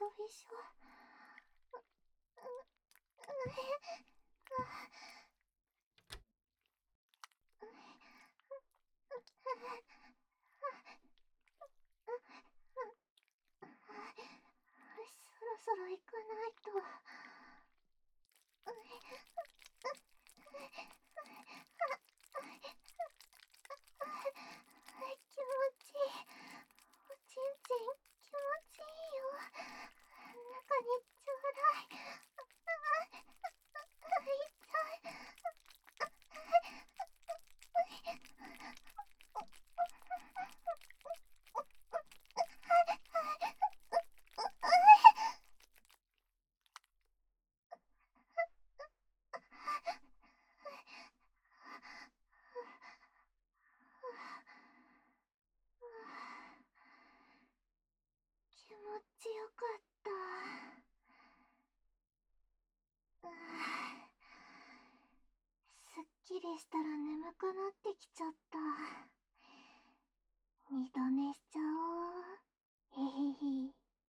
ょびしょ。そろそろ行かないと。気持ちいい。おちんちん気持ちいいよ。中にちょうだい。痛い。気持ちよかった。すっきりしたら眠くなってきちゃった。二度寝しちゃおう。へへへ。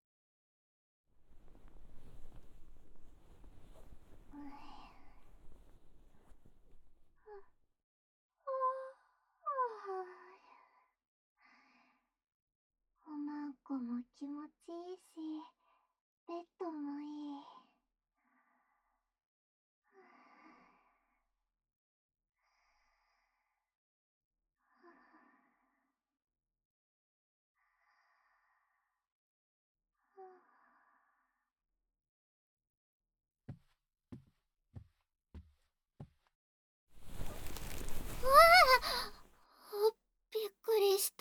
おまんこも気持ちいいし、ベッドもいい。わあ、びっくりした。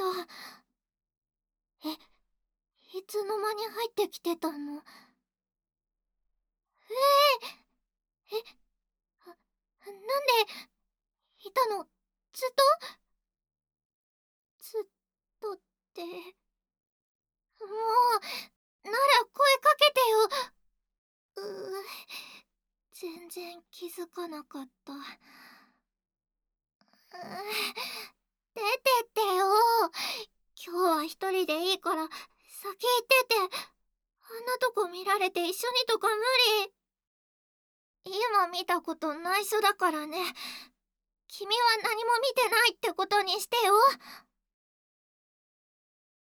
いつの間に入ってきてたの？えなんでいたの？ずっと？ずっとって。もう、なら声かけてよ。全然気づかなかった。出てってよ。今日は一人でいいから先行ってて。あんなとこ見られて一緒にとか無理。今見たこと内緒だからね。君は何も見てないってことにしてよ。